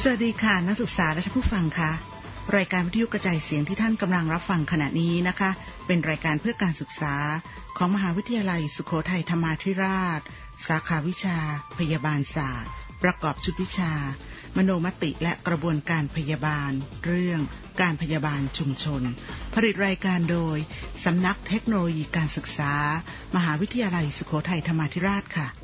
สวัสดีค่ะนักศึกษาและท่านผู้ฟังค่ะรายการวิทยุกระจายเสียงที่ท่านกำลังรับฟังขณะนี้นะคะเป็นรายการเพื่อการศึกษาของมหาวิทยาลัยสุโขทัยธรรมาธิราชสาขาวิชาพยาบาลศาสตร์ประกอบชุดวิชามโนมติและกระบวนการพยาบาลเรื่องการพยาบาลชุมชนผลิตรายการโดยสำนักเทคโนโลยีการศึกษามหาวิทยาลัยสุโขทัยธรรมาธิราชค่ะ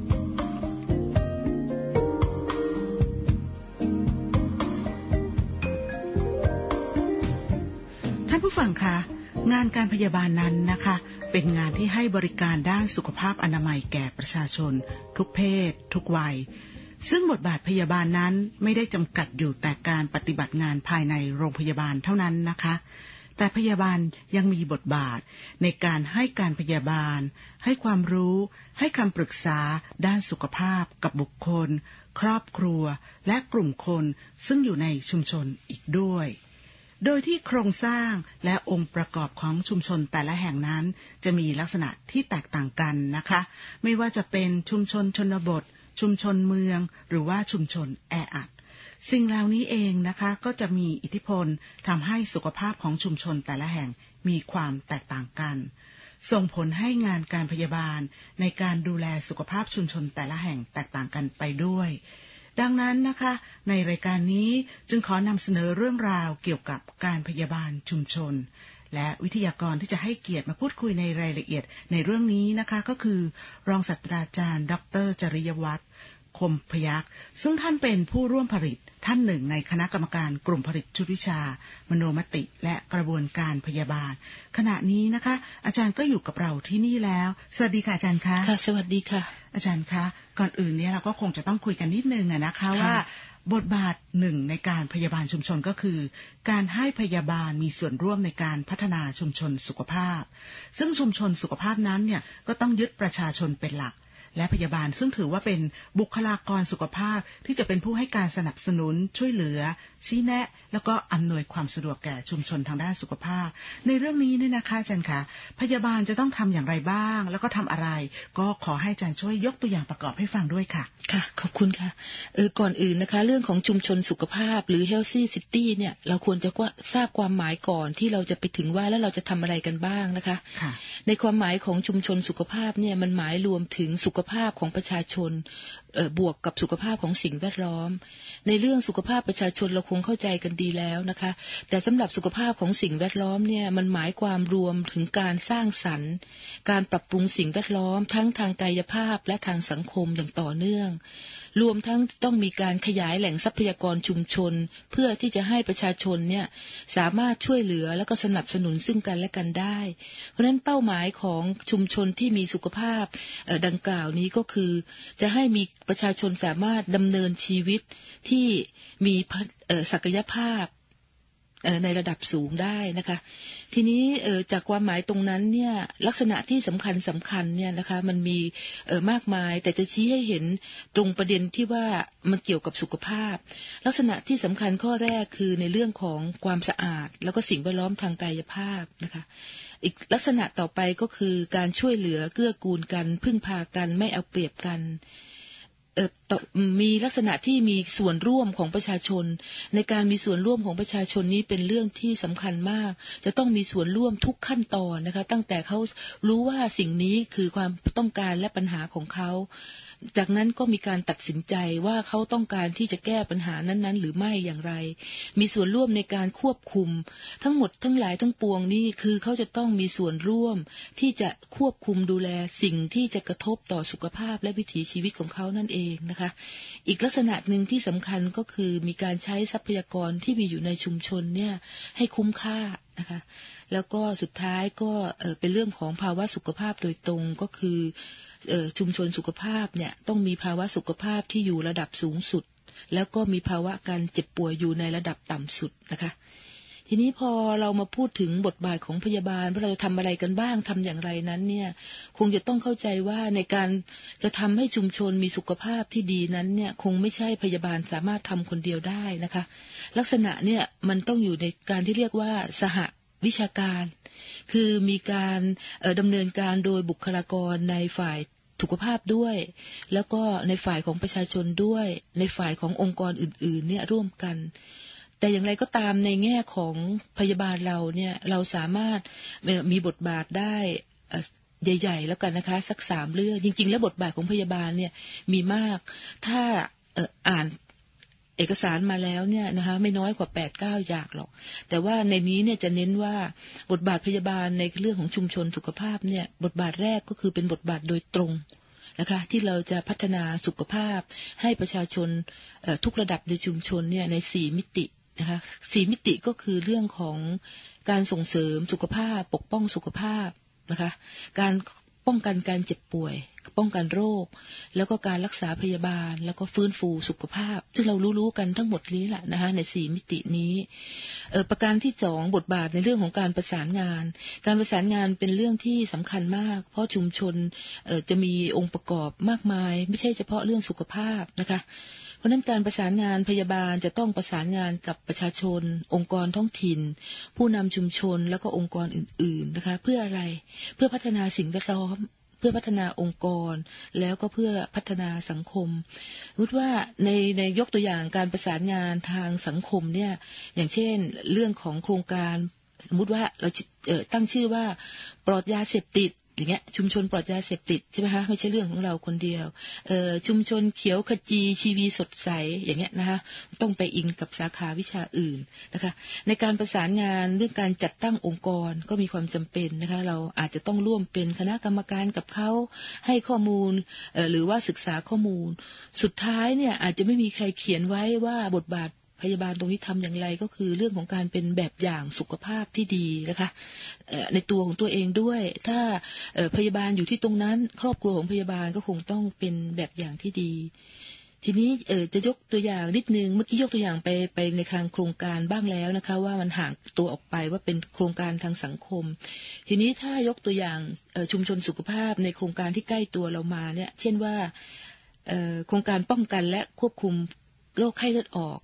ท่านผู้ฟังคะงานการพยาบาลนั้นนะคะเป็นงานที่ให้บริการด้านสุขภาพอนามัยแก่ประชาชนทุกเพศทุกวัยซึ่งบทบาทพยาบาลนั้นไม่ได้จำกัดอยู่แต่การปฏิบัติงานภายในโรงพยาบาลเท่านั้นนะคะแต่พยาบาลยังมีบทบาทในการให้การพยาบาลให้ความรู้ให้คำปรึกษาด้านสุขภาพกับบุคคลครอบครัวและกลุ่มคนซึ่งอยู่ในชุมชนอีกด้วยโดยที่โครงสร้างและองค์ประกอบของชุมชนแต่ละแห่งนั้นจะมีลักษณะที่แตกต่างกันนะคะไม่ว่าจะเป็นชุมชนชนบทชุมชนเมืองหรือว่าชุมชนแออัดสิ่งเหล่านี้เองนะคะก็จะมีอิทธิพลทำให้สุขภาพของชุมชนแต่ละแห่งมีความแตกต่างกันส่งผลให้งานการพยาบาลในการดูแลสุขภาพชุมชนแต่ละแห่งแตกต่างกันไปด้วยดังนั้นนะคะในรายการนี้จึงขอนำเสนอเรื่องราวเกี่ยวกับการพยาบาลชุมชนและวิทยากรที่จะให้เกียรติมาพูดคุยในรายละเอียดในเรื่องนี้นะคะก็คือรองศาสตราจารย์ดร.จริยวัฒน์คมพยัคฆ์ซึ่งท่านเป็นผู้ร่วมผลิตท่านหนึ่งในคณะกรรมการกลุ่มผลิตชุดวิชามโนมติและกระบวนการพยาบาลขณะนี้นะคะอาจารย์ก็อยู่กับเราที่นี่แล้วสวัสดีค่ะอาจารย์คะค่ะสวัสดีค่ะอาจารย์คะก่อนอื่นเนี่ยเราก็คงจะต้องคุยกันนิดนึงนะคะว่าบทบาทหนึ่งในการพยาบาลชุมชนก็คือการให้พยาบาลมีส่วนร่วมในการพัฒนาชุมชนสุขภาพซึ่งชุมชนสุขภาพนั้นเนี่ยก็ต้องยึดประชาชนเป็นหลักและพยาบาลซึ่งถือว่าเป็นบุคลากรสุขภาพที่จะเป็นผู้ให้การสนับสนุนช่วยเหลือชี้แนะแล้วก็อำนวยความสะดวกแก่ชุมชนทางด้านสุขภาพในเรื่องนี้เนี่ยนะคะอาจารย์คะพยาบาลจะต้องทำอย่างไรบ้างแล้วก็ทำอะไรก็ขอให้อาจารย์ช่วยยกตัวอย่างประกอบให้ฟังด้วยค่ะค่ะขอบคุณค่ะก่อนอื่นนะคะเรื่องของชุมชนสุขภาพหรือ Healthy City เนี่ยเราควรจะทราบความหมายก่อนที่เราจะไปถึงว่าแล้วเราจะทำอะไรกันบ้างนะคะในความหมายของชุมชนสุขภาพเนี่ยมันหมายรวมถึงสุขภาพของประชาชนบวกกับสุขภาพของสิ่งแวดล้อมในเรื่องสุขภาพประชาชนเราคงเข้าใจกันดีแล้วนะคะแต่สำหรับสุขภาพของสิ่งแวดล้อมเนี่ยมันหมายความรวมถึงการสร้างสรรค์การปรับปรุงสิ่งแวดล้อมทั้งทางกายภาพและทางสังคมอย่างต่อเนื่องรวมทั้งต้องมีการขยายแหล่งทรัพยากรชุมชนเพื่อที่จะให้ประชาชนเนี่ยสามารถช่วยเหลือและก็สนับสนุนซึ่งกันและกันได้เพราะฉะนั้นเป้าหมายของชุมชนที่มีสุขภาพดังกล่าวนี้ก็คือจะให้มีประชาชนสามารถดำเนินชีวิตที่มีศักยภาพในระดับสูงได้นะคะทีนี้จากความหมายตรงนั้นเนี่ยลักษณะที่สำคัญเนี่ยนะคะมันมีมากมายแต่จะชี้ให้เห็นตรงประเด็นที่ว่ามันเกี่ยวกับสุขภาพลักษณะที่สำคัญข้อแรกคือในเรื่องของความสะอาดแล้วก็สิ่งแวดล้อมทางกายภาพนะคะอีกลักษณะต่อไปก็คือการช่วยเหลือเกื้อกูลกันพึ่งพากันไม่เอาเปรียบกันมีลักษณะที่มีส่วนร่วมของประชาชนในการมีส่วนร่วมของประชาชนนี้เป็นเรื่องที่สำคัญมากจะต้องมีส่วนร่วมทุกขั้นตอนนะคะตั้งแต่เขารู้ว่าสิ่งนี้คือความต้องการและปัญหาของเขาจากนั้นก็มีการตัดสินใจว่าเขาต้องการที่จะแก้ปัญหานั้นๆหรือไม่อย่างไรมีส่วนร่วมในการควบคุมทั้งหมดทั้งหลายทั้งปวงนี่คือเขาจะต้องมีส่วนร่วมที่จะควบคุมดูแลสิ่งที่จะกระทบต่อสุขภาพและวิถีชีวิตของเขานั่นเองนะคะอีกลักษณะหนึ่งที่สำคัญก็คือมีการใช้ทรัพยากรที่มีอยู่ในชุมชนเนี่ยให้คุ้มค่านะคะแล้วก็สุดท้ายก็เป็นเรื่องของภาวะสุขภาพโดยตรงก็คือชุมชนสุขภาพเนี่ยต้องมีภาวะสุขภาพที่อยู่ระดับสูงสุดแล้วก็มีภาวะการเจ็บป่วยอยู่ในระดับต่ำสุดนะคะทีนี้พอเรามาพูดถึงบทบาทของพยาบาลว่าเราทำอะไรกันบ้างทำอย่างไรนั้นเนี่ยคงจะต้องเข้าใจว่าในการจะทำให้ชุมชนมีสุขภาพที่ดีนั้นเนี่ยคงไม่ใช่พยาบาลสามารถทำคนเดียวได้นะคะลักษณะเนี่ยมันต้องอยู่ในการที่เรียกว่าสหวิชาการคือมีการดำเนินการโดยบุคลากรในฝ่ายสุขภาพด้วยแล้วก็ในฝ่ายของประชาชนด้วยในฝ่ายขององค์กรอื่นๆเนี่ยร่วมกันแต่อย่างไรก็ตามในแง่ของพยาบาลเราเนี่ยเราสามารถมีบทบาทได้ใหญ่ๆแล้วกันนะคะสัก3เรื่องจริงๆแล้วบทบาทของพยาบาลเนี่ยมีมากถ้าอ่านเอกสารมาแล้วเนี่ยนะคะไม่น้อยกว่า 8-9 อย่างหรอกแต่ว่าในนี้เนี่ยจะเน้นว่าบทบาทพยาบาลในเรื่องของชุมชนสุขภาพเนี่ยบทบาทแรกก็คือเป็นบทบาทโดยตรงนะคะที่เราจะพัฒนาสุขภาพให้ประชาชนทุกระดับในชุมชนเนี่ยใน4มิตินะคะ4มิติก็คือเรื่องของการส่งเสริมสุขภาพปกป้องสุขภาพนะคะการป้องกันการเจ็บป่วยป้องกันโรคแล้วก็การรักษาพยาบาลแล้วก็ฟื้นฟูสุขภาพซึ่งเรารู้ๆกันทั้งหมดนี้แหละนะคะใน4มิตินี้ประการที่2บทบาทในเรื่องของการประสานงานการประสานงานเป็นเรื่องที่สำคัญมากเพราะชุมชนจะมีองค์ประกอบมากมายไม่ใช่เฉพาะเรื่องสุขภาพนะคะเพราะฉะนั้นการประสานงานพยาบาลจะต้องประสานงานกับประชาชนองค์กรท้องถิ่นผู้นำชุมชนแล้วก็องค์กรอื่นๆนะคะเพื่ออะไรเพื่อพัฒนาสิ่งแวดล้อมเพื่อพัฒนาองค์กรแล้วก็เพื่อพัฒนาสังคมสมมติว่าในยกตัวอย่างการประสานงานทางสังคมเนี่ยอย่างเช่นเรื่องของโครงการสมมติว่าเราตั้งชื่อว่าปลอดยาเสพติดอย่างเงี้ยชุมชนปลอดยาเสพติดใช่ไหมคะไม่ใช่เรื่องของเราคนเดียวชุมชนเขียวขจีชีวีสดใสอย่างเงี้ยนะคะต้องไปอิงกับสาขาวิชาอื่นนะคะในการประสานงานเรื่องการจัดตั้งองค์กรก็มีความจำเป็นนะคะเราอาจจะต้องร่วมเป็นคณะกรรมการกับเขาให้ข้อมูลหรือว่าศึกษาข้อมูลสุดท้ายเนี่ยอาจจะไม่มีใครเขียนไว้ว่าบทบาทพยาบาลตรงนี้ทำอย่างไรก็คือเรื่องของการเป็นแบบอย่างสุขภาพที่ดีนะคะในตัวของตัวเองด้วยถ้าพยาบาลอยู่ที่ตรงนั้นครอบครัวของพยาบาลก็คงต้องเป็นแบบอย่างที่ดีทีนี้จะยกตัวอย่างนิดนึงเมื่อกี้ยกตัวอย่างไปในทางโครงการบ้างแล้วนะคะว่ามันห่างตัวออกไปว่าเป็นโครงการทางสังคมทีนี้ถ้ายกตัวอย่างชุมชนสุขภาพในโครงการที่ใกล้ตัวเรามาเนี่ยเช่นว่าโครงการป้องกันและควบคุมโรคไข้เลือดออก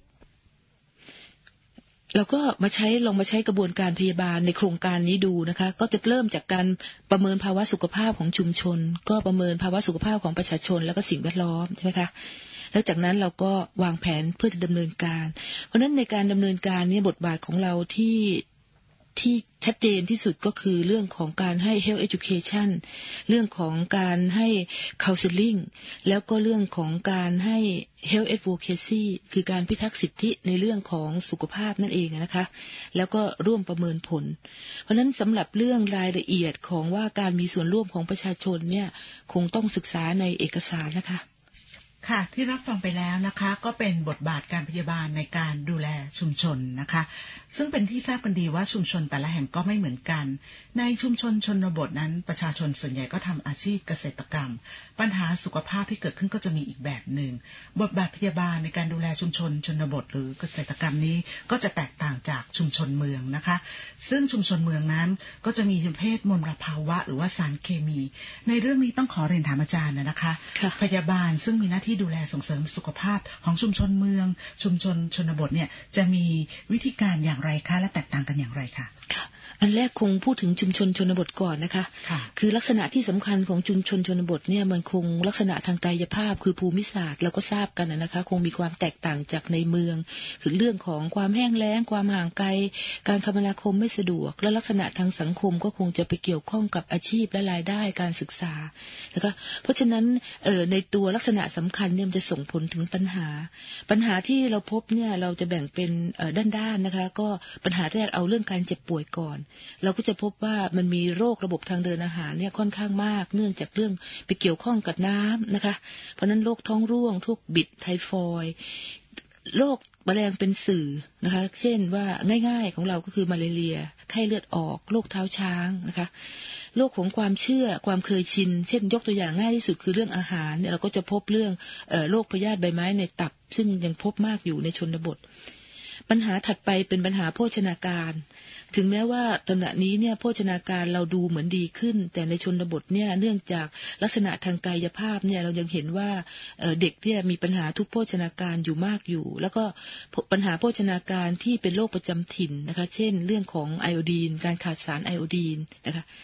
เราก็ลองมาใช้กระบวนการพยาบาลในโครงการนี้ดูนะคะก็จะเริ่มจากการประเมินภาวะสุขภาพของชุมชนก็ประเมินภาวะสุขภาพของประชาชนแล้วก็สิ่งแวดล้อมใช่ไหมคะแล้วจากนั้นเราก็วางแผนเพื่อจะดำเนินการเพราะฉะนั้นในการดำเนินการนี้บทบาทของเราที่ชัดเจนที่สุดก็คือเรื่องของการให้ health education เรื่องของการให้ counseling แล้วก็เรื่องของการให้ health advocacy คือการพิทักษ์สิทธิในเรื่องของสุขภาพนั่นเองนะคะแล้วก็ร่วมประเมินผลเพราะฉะนั้นสำหรับเรื่องรายละเอียดของว่าการมีส่วนร่วมของประชาชนเนี่ยคงต้องศึกษาในเอกสารนะคะค่ะที่รับฟังไปแล้วนะคะก็เป็นบทบาทการพยาบาลในการดูแลชุมชนนะคะซึ่งเป็นที่ทราบกันดีว่าชุมชนแต่ละแห่งก็ไม่เหมือนกันในชุมชนชนบทนั้นประชาชนส่วนใหญ่ก็ทำอาชีพเกษตรกรรมปัญหาสุขภาพที่เกิดขึ้นก็จะมีอีกแบบหนึ่งบทบาทพยาบาลในการดูแลชุมชนชนบทหรือเกษตรกรรมนี้ก็จะแตกต่างจากชุมชนเมืองนะคะซึ่งชุมชนเมืองนั้นก็จะมีประเภทมลภาวะหรือว่าสารเคมีในเรื่องนี้ต้องขอเรียนถามอาจารย์นะคะพยาบาลซึ่งมีหน้าที่ดูแลส่งเสริมสุขภาพของชุมชนเมืองชุมชนชนบทเนี่ยจะมีวิธีการอย่างไรคะและแตกต่างกันอย่างไรคะอันแรกคงพูดถึงชุมชนชนบทก่อนนะคะคือลักษณะที่สำคัญของชุมชนชนบทเนี่ยมันคงลักษณะทางกายภาพคือภูมิศาสตร์เราก็ทราบกันนะคะคงมีความแตกต่างจากในเมืองคือเรื่องของความแห้งแล้งความห่างไกลการคมนาคมไม่สะดวกและลักษณะทางสังคมก็คงจะไปเกี่ยวข้องกับอาชีพและรายได้การศึกษานะคะเพราะฉะนั้นในตัวลักษณะสำคัญเนี่ยมันจะส่งผลถึงปัญหาที่เราพบเนี่ยเราจะแบ่งเป็นด้านๆนะคะก็ปัญหาแรกเอาเรื่องการเจ็บป่วยก่อนเราก็จะพบว่ามันมีโรคระบบทางเดินอาหารเนี่ยค่อนข้างมากเนื่องจากเรื่องไปเกี่ยวข้องกับน้ำนะคะเพราะนั้นโรคท้องร่วงโรคบิดไทฟอยด์โรคแมลงเป็นสื่อนะคะเช่นว่าง่ายๆของเราก็คือมาลาเรียไข้เลือดออกโรคเท้าช้างนะคะโรคของความเชื่อความเคยชินเช่นยกตัวอย่างง่ายที่สุดคือเรื่องอาหารเนี่ยเราก็จะพบเรื่องโรคพยาธิใบไม้ในตับซึ่งยังพบมากอยู่ในชนบทปัญหาถัดไปเป็นปัญหาโภชนาการถึงแม้ว่าตอนนี้เนี่ยโภชนาการเราดูเหมือนดีขึ้นแต่ในชนบทเนี่ยเนื่องจากลักษณะทางกายภาพเนี่ยเรายังเห็นว่าเด็กเนี่ยมีปัญหาทุพโภชนาการอยู่มากอยู่แล้วก็ปัญหาโภชนาการที่เป็นโรคประจำถิ่นนะคะเช่นเรื่องของไอโอดีนการขาดสารไอโอดีนนะคะ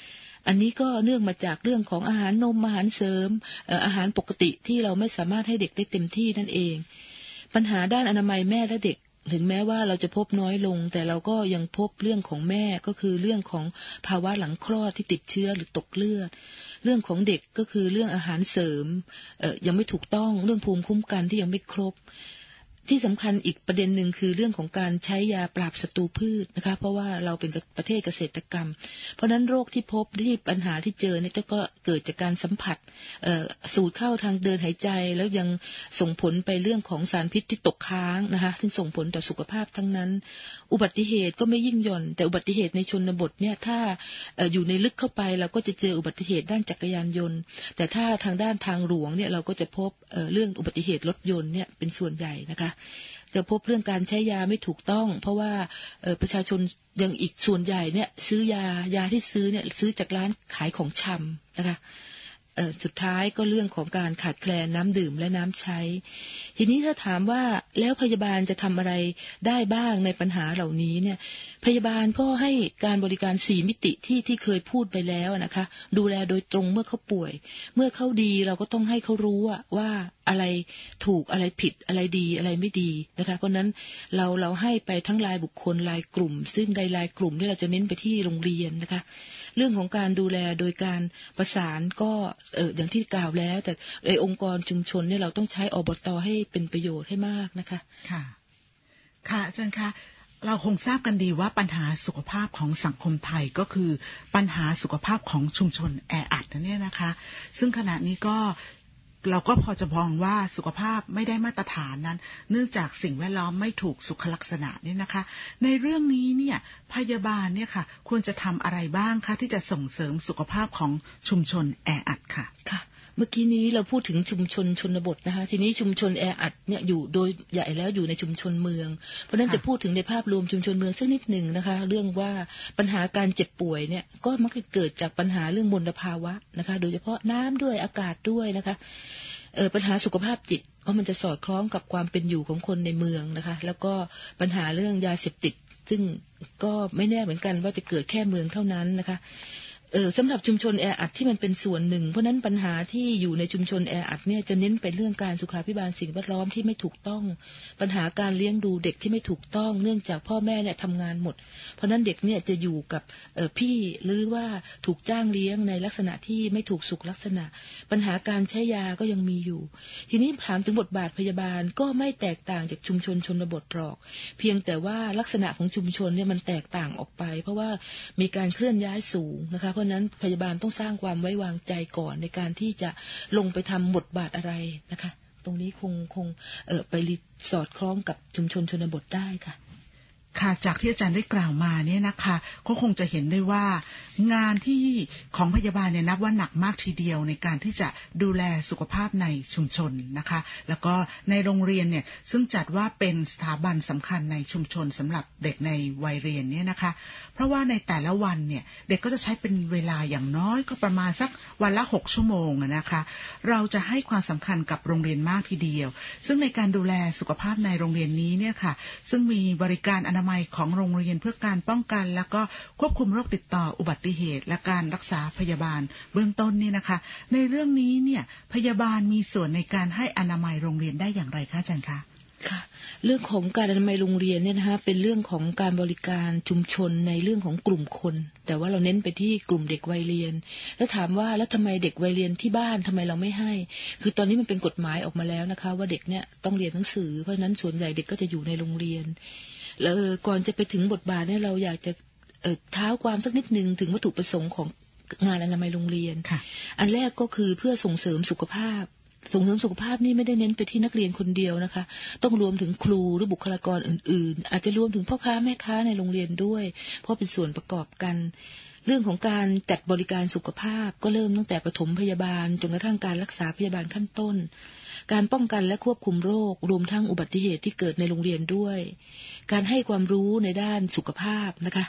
อันนี้ก็เนื่องมาจากเรื่องของอาหารนมอาหารเสริมอาหารปกติที่เราไม่สามารถให้เด็กได้เต็มที่นั่นเองปัญหาด้านอนามัยแม่และเด็กถึงแม้ว่าเราจะพบน้อยลงแต่เราก็ยังพบเรื่องของแม่ก็คือเรื่องของภาวะหลังคลอดที่ติดเชื้อหรือตกเลือดเรื่องของเด็กก็คือเรื่องอาหารเสริมยังไม่ถูกต้องเรื่องภูมิคุ้มกันที่ยังไม่ครบที่สำคัญอีกประเด็นหนึ่งคือเรื่องของการใช้ยาปราบศัตรูพืชนะคะเพราะว่าเราเป็นประเทศเกษตรกรรมเพราะนั้นโรคที่พบที่ปัญหาที่เจอเนี่ยก็เกิดจากการสัมผัสสูดเข้าทางเดินหายใจแล้วยังส่งผลไปเรื่องของสารพิษที่ตกค้างนะคะซึ่งส่งผลต่อสุขภาพทั้งนั้นอุบัติเหตุก็ไม่ยิ่งหย่อนแต่อุบัติเหตุในชนบทเนี่ยถ้าอยู่ในลึกเข้าไปเราก็จะเจออุบัติเหตุด้านจักรยานยนต์แต่ถ้าทางด้านทางหลวงเนี่ยเราก็จะพบเรื่องอุบัติเหตุรถยนต์เนี่ยเป็นส่วนใหญ่นะคะจะพบเรื่องการใช้ยาไม่ถูกต้องเพราะว่าประชาชนยังอีกส่วนใหญ่เนี่ยซื้อยาที่ซื้อเนี่ยซื้อจากร้านขายของชำนะคะสุดท้ายก็เรื่องของการขาดแคลนน้ำดื่มและน้ำใช้ทีนี้ถ้าถามว่าแล้วพยาบาลจะทำอะไรได้บ้างในปัญหาเหล่านี้เนี่ยพยาบาลก็ให้การบริการ4มิติที่เคยพูดไปแล้วนะคะดูแลโดยตรงเมื่อเขาป่วยเมื่อเขาดีเราก็ต้องให้เขารู้ว่าอะไรถูกอะไรผิดอะไรดีอะไรไม่ดีนะคะเพราะนั้นเราให้ไปทั้งรายบุคคลรายกลุ่มซึ่งในรายกลุ่มที่เราจะเน้นไปที่โรงเรียนนะคะเรื่องของการดูแลโดยการประสานก็อย่างที่กล่าวแล้วแต่ในองค์กรชุมชนเนี่ยเราต้องใช้อบต.ให้เป็นประโยชน์ให้มากนะคะค่ะค่ะอาจารย์คะเราคงทราบกันดีว่าปัญหาสุขภาพของสังคมไทยก็คือปัญหาสุขภาพของชุมชนแออัดนั่นเนี่ยนะคะซึ่งขณะนี้ก็เราก็พอจะมองว่าสุขภาพไม่ได้มาตรฐานนั้นเนื่องจากสิ่งแวดล้อมไม่ถูกสุขลักษณะนี่นะคะในเรื่องนี้เนี่ยพยาบาลเนี่ยค่ะควรจะทำอะไรบ้างคะที่จะส่งเสริมสุขภาพของชุมชนแออัดค่ะค่ะเมื่อกี้นี้เราพูดถึงชุมชนชนบทนะคะทีนี้ชุมชนแออัดเนี่ยอยู่โดยใหญ่แล้วอยู่ในชุมชนเมืองเพราะนั้นจะพูดถึงในภาพรวมชุมชนเมืองสักนิดหนึ่งนะคะเรื่องว่าปัญหาการเจ็บป่วยเนี่ยก็มักจะเกิดจากปัญหาเรื่องมลภาวะนะคะโดยเฉพาะน้ำด้วยอากาศด้วยนะคะปัญหาสุขภาพจิตเพราะมันจะสอดคล้องกับความเป็นอยู่ของคนในเมืองนะคะแล้วก็ปัญหาเรื่องยาเสพติดซึ่งก็ไม่แน่เหมือนกันว่าจะเกิดแค่เมืองเท่านั้นนะคะสำหรับชุมชนแออัดที่มันเป็นส่วนหนึ่งเพราะนั้นปัญหาที่อยู่ในชุมชนแออัดเนี่ยจะเน้นไปเรื่องการสุขาภิบาลสิ่งแวดล้อมที่ไม่ถูกต้องปัญหาการเลี้ยงดูเด็กที่ไม่ถูกต้องเนื่องจากพ่อแม่เนี่ยทำงานหมดเพราะนั้นเด็กเนี่ยจะอยู่กับพี่หรือว่าถูกจ้างเลี้ยงในลักษณะที่ไม่ถูกสุขลักษณะปัญหาการใช้ยาก็ยังมีอยู่ทีนี้ถามถึงบทบาทพยาบาลก็ไม่แตกต่างจากชุมชนชนบทหรอกเพียงแต่ว่าลักษณะของชุมชนเนี่ยมันแตกต่างออกไปเพราะว่ามีการเคลื่อนย้ายสูงนะคะเพราะนั้นพยาบาลต้องสร้างความไว้วางใจก่อนในการที่จะลงไปทำบทบาทอะไรนะคะตรงนี้คงไปสอดคล้องกับชุมชนชนบทได้ค่ะค่ะจากที่อาจารย์ได้กล่าวมาเนี่ยนะคะก็คงจะเห็นได้ว่างานที่ของพยาบาลเนี่ยนับว่าหนักมากทีเดียวในการที่จะดูแลสุขภาพในชุมชนนะคะแล้วก็ในโรงเรียนเนี่ยซึ่งจัดว่าเป็นสถาบันสำคัญในชุมชนสำหรับเด็กในวัยเรียนเนี่ยนะคะเพราะว่าในแต่ละวันเนี่ยเด็กก็จะใช้เป็นเวลาอย่างน้อยก็ประมาณสักวันละ6 ชั่วโมงนะคะเราจะให้ความสำคัญกับโรงเรียนมากทีเดียวซึ่งในการดูแลสุขภาพในโรงเรียนนี้เนี่ยค่ะซึ่งมีบริการอนามัยของโรงเรียนเพื่อการป้องกันแล้วก็ควบคุมโรคติดต่ออุบัติเหตุและการรักษาพยาบาลเบื้องต้นนี่นะคะในเรื่องนี้เนี่ยพยาบาลมีส่วนในการให้อนามัยโรงเรียนได้อย่างไรคะอาจารย์คะค่ะเรื่องของการอนามัยโรงเรียนเนี่ยนะคะเป็นเรื่องของการบริการชุมชนในเรื่องของกลุ่มคนแต่ว่าเราเน้นไปที่กลุ่มเด็กวัยเรียนแล้วถามว่าแล้วทำไมเด็กวัยเรียนที่บ้านทำไมเราไม่ให้คือตอนนี้มันเป็นกฎหมายออกมาแล้วนะคะว่าเด็กเนี่ยต้องเรียนหนังสือเพราะฉะนั้นส่วนใหญ่เด็กก็จะอยู่ในโรงเรียนแล้วก่อนจะไปถึงบทบาทเนี่ยเราอยากจะเท้าความสักนิดนึงถึงวัตถุประสงค์ของงานอนามัยโรงเรียนอันแรกก็คือเพื่อส่งเสริมสุขภาพนี่ไม่ได้เน้นไปที่นักเรียนคนเดียวนะคะต้องรวมถึงครูหรือบุคลากรอื่นๆอาจจะรวมถึงพ่อค้าแม่ค้าในโรงเรียนด้วยเพราะเป็นส่วนประกอบกันเรื่องของการจัดบริการสุขภาพก็เริ่มตั้งแต่ปฐมพยาบาลจนกระทั่งการรักษาพยาบาลขั้นต้นการป้องกันและควบคุมโรครวมทั้งอุบัติเหตุที่เกิดในโรงเรียนด้วยการให้ความรู้ในด้านสุขภาพนะคะ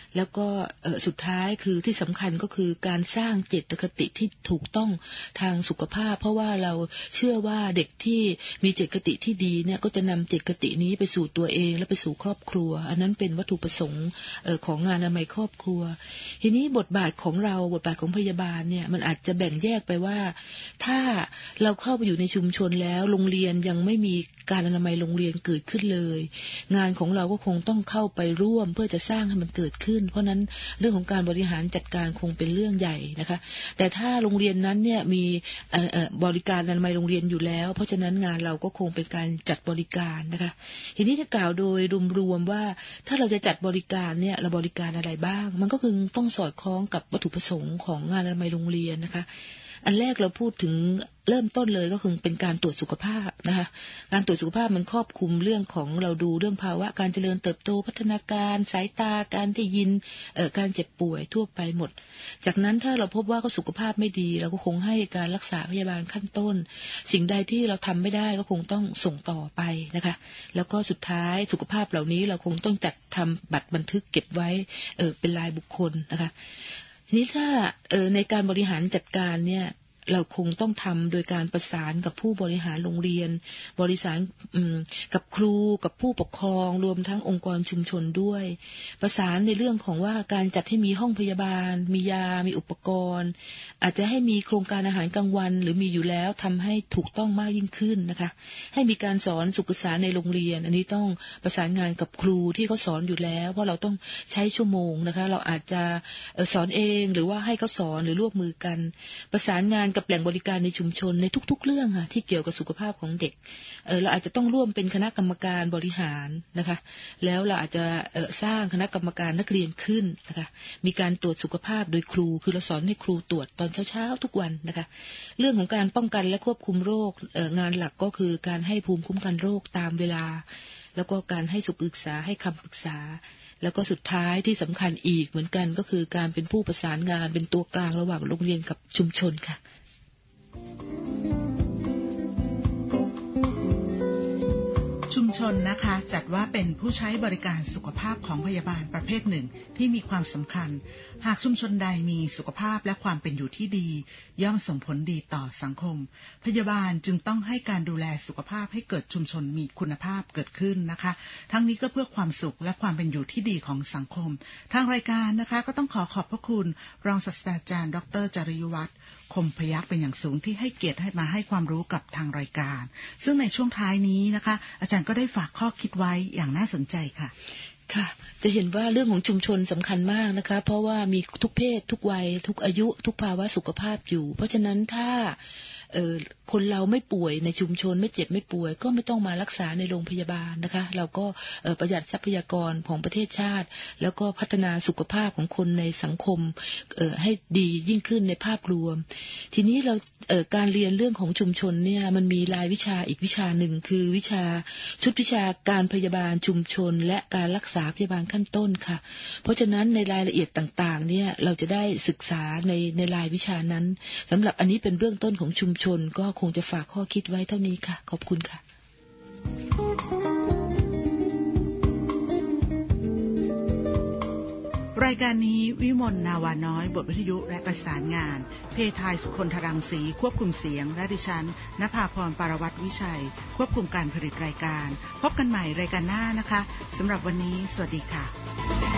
แล้วก็สุดท้ายคือที่สำคัญก็คือการสร้างเจตคติที่ถูกต้องทางสุขภาพเพราะว่าเราเชื่อว่าเด็กที่มีเจตคติที่ดีเนี่ยก็จะนำเจตคตินี้ไปสู่ตัวเองและไปสู่ครอบครัวอันนั้นเป็นวัตถุประสงค์ของงานอนามัยครอบครัวทีนี้บทบาทของเราบทบาทของพยาบาลเนี่ยมันอาจจะแบ่งแยกไปว่าถ้าเราเข้าไปอยู่ในชุมชนแล้วโรงเรียนยังไม่มีการอนามัยโรงเรียนเกิดขึ้นเลยงานของเราก็คงต้องเข้าไปร่วมเพื่อจะสร้างให้มันเกิดขึ้นเพราะนั้นเรื่องของการบริหารจัดการคงเป็นเรื่องใหญ่นะคะแต่ถ้าโรงเรียนนั้นเนี่ยมีบริการอนามัยโรงเรียนอยู่แล้วเพราะฉะนั้นงานเราก็คงเป็นการจัดบริการนะคะทีนี้ถ้ากล่าวโดยรวมๆว่าถ้าเราจะจัดบริการเนี่ยเราบริการอะไรบ้างมันก็คือต้องสอดคล้องกับวัตถุประสงค์ของงานอนามัยโรงเรียนนะคะอันแรกเราพูดถึงเริ่มต้นเลยก็คือเป็นการตรวจสุขภาพนะคะการตรวจสุขภาพมันครอบคลุมเรื่องของเราดูเรื่องภาวะการเจริญเติบโตพัฒนาการสายตาการได้ยินการเจ็บป่วยทั่วไปหมดจากนั้นถ้าเราพบว่าเขาสุขภาพไม่ดีเราก็คงให้การรักษาพยาบาลขั้นต้นสิ่งใดที่เราทำไม่ได้ก็คงต้องส่งต่อไปนะคะแล้วก็สุดท้ายสุขภาพเหล่านี้เราคงต้องจัดทำบัตรบันทึกเก็บไว้เป็นรายบุคคลนะคะทีนี้ถ้าในการบริหารจัดการเนี่ยเราคงต้องทำโดยการประสานกับผู้บริหารโรงเรียนบริสารกับครูกับผู้ปกครองรวมทั้งองค์กรชุมชนด้วยประสานในเรื่องของว่าการจัดให้มีห้องพยาบาลมียามีอุปกรณ์อาจจะให้มีโครงการอาหารกลางวันหรือมีอยู่แล้วทำให้ถูกต้องมากยิ่งขึ้นนะคะให้มีการสอนสุขศึกษาในโรงเรียนอันนี้ต้องประสานงานกับครูที่เขาสอนอยู่แล้วเพราะเราต้องใช้ชั่วโมงนะคะเราอาจจะสอนเองหรือว่าให้เขาสอนหรือร่วมมือกันประสานงานกับแหล่งบริการในชุมชนในทุกๆเรื่องค่ะที่เกี่ยวกับสุขภาพของเด็กเราอาจจะต้องร่วมเป็นคณะกรรมการบริหารนะคะแล้วเราอาจจะสร้างคณะกรรมการนักเรียนขึ้นนะคะมีการตรวจสุขภาพโดยครูคือเราสอนให้ครูตรวจตอนเช้าๆทุกวันนะคะเรื่องของการป้องกันและควบคุมโรคงานหลักก็คือการให้ภูมิคุ้มกันโรคตามเวลาแล้วก็การให้สุขศึกษาให้คำปรึกษาแล้วก็สุดท้ายที่สำคัญอีกเหมือนกันก็คือการเป็นผู้ประสานงานเป็นตัวกลางระหว่างโรงเรียนกับชุมชนค่ะชุมชนนะคะจัดว่าเป็นผู้ใช้บริการสุขภาพของพยาบาลประเภทหนึ่งที่มีความสำคัญหากชุมชนใดมีสุขภาพและความเป็นอยู่ที่ดีย่อมส่งผลดีต่อสังคมพยาบาลจึงต้องให้การดูแลสุขภาพให้เกิดชุมชนมีคุณภาพเกิดขึ้นนะคะทั้งนี้ก็เพื่อความสุขและความเป็นอยู่ที่ดีของสังคมทางรายการนะคะก็ต้องขอบพระคุณรองศาสตราจารย์ดร.จริยวัฒน์คมพยัคฆ์เป็นอย่างสูงที่ให้เกียรติมาให้ความรู้กับทางรายการซึ่งในช่วงท้ายนี้นะคะอาจารย์ก็ได้ฝากข้อคิดไว้อย่างน่าสนใจค่ะค่ะจะเห็นว่าเรื่องของชุมชนสำคัญมากนะคะเพราะว่ามีทุกเพศทุกวัยทุกอายุทุกภาวะสุขภาพอยู่เพราะฉะนั้นถ้าคนเราไม่ป่วยในชุมชนไม่เจ็บไม่ป่วยก็ไม่ต้องมารักษาในโรงพยาบาลนะคะเราก็ประหยัดทรัพยากรของประเทศชาติแล้วก็พัฒนาสุขภาพของคนในสังคมให้ดียิ่งขึ้นในภาพรวมทีนี้เราการเรียนเรื่องของชุมชนเนี่ยมันมีรายวิชาอีกวิชาหนึ่งคือวิชาชุดวิชาการพยาบาลชุมชนและการรักษาพยาบาลขั้นต้นค่ะเพราะฉะนั้นในรายละเอียดต่างๆเนี่ยเราจะได้ศึกษาในรายวิชานั้นสำหรับอันนี้เป็นเบื้องต้นของชุมชนก็คงจะฝากข้อคิดไว้เท่านี้ค่ะขอบคุณค่ะรายการนี้วิมลนาวาน้อยบทวิทยุและประสานงานเพทายสุคนธรังสีควบคุมเสียงและดิฉันณภาพรปารวัตรวิชัยควบคุมการผลิตรายการพบกันใหม่รายการหน้านะคะสำหรับวันนี้สวัสดีค่ะ